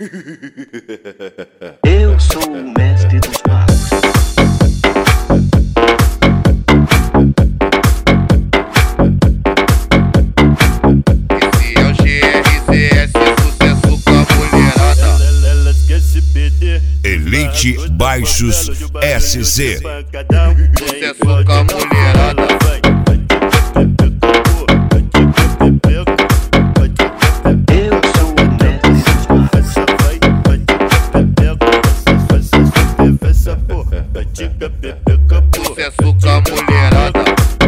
Eu sou o mestre dos magos. Esse é o GRCS, sucesso com a mulherada. Elas querem se perder. Elite Baixos SC. Sucesso com a mulherada. Sucesso com a mulherada.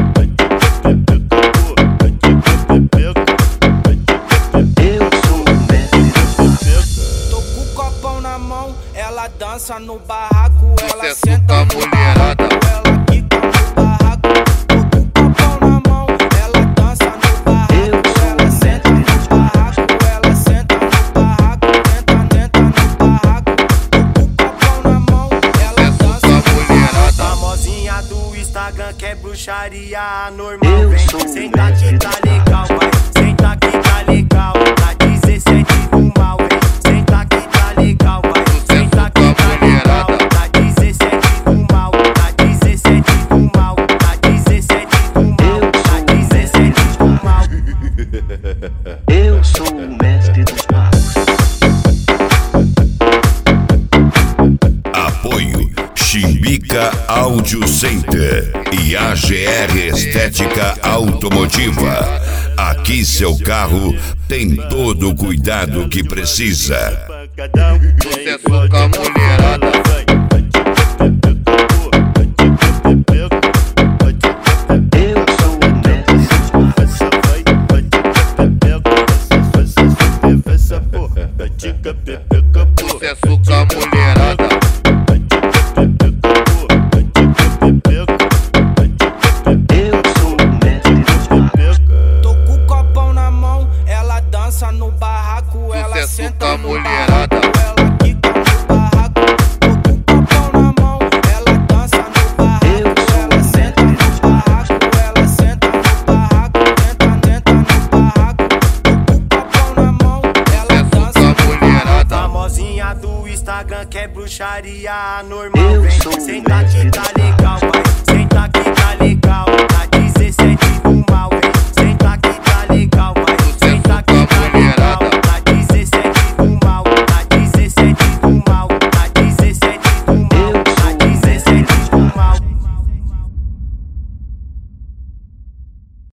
Eu sou o mestre dos magos. Tô com o copão na mão, ela dança no barraco, ela Sucesso senta com a no mulherada. barraco, ela quica no barraco. Tô com o copão na mão, ela dança no barraco, ela senta no barraco, ela senta no barraco, tenta no barraco. Tô com o copão na mão, ela dança no barraco. Famosinha do Instagram que é bruxaria anormal. Eu Vem, sou o senta mestre que dos tá legal, vai. Senta que tá legal. Tá 17 do mal, vem. Senta que tá legal, vai. Senta que tá legal. Tá 17 do mal. Tá 17 do mal. Tá 17 do mal. Tá 17 do mal. Eu sou o mestre dos magos. Apoio Chimbica Audio Center e AGR Estética Automotiva. Aqui seu carro tem todo o cuidado que precisa. Sucesso com a mulherada. Eu sou o mestre dos magos. Sucesso com a mulherada. Eu sou o mestre dos magos. Tô com o copão na mão, ela dança no barraco, ela Sucesso senta com a no mulherada. barraco, ela quica no barraco. Tô com o copão na mão, ela dança no barraco, ela senta no barraco, ela senta no barraco, tenta no barraco. Tô com o copão na mão, ela dança Sucesso com a mulherada. Famosinha do Instagram que é bruxaria anormal. Eu Vem, sou o senta mestre que tá dos legal, vai.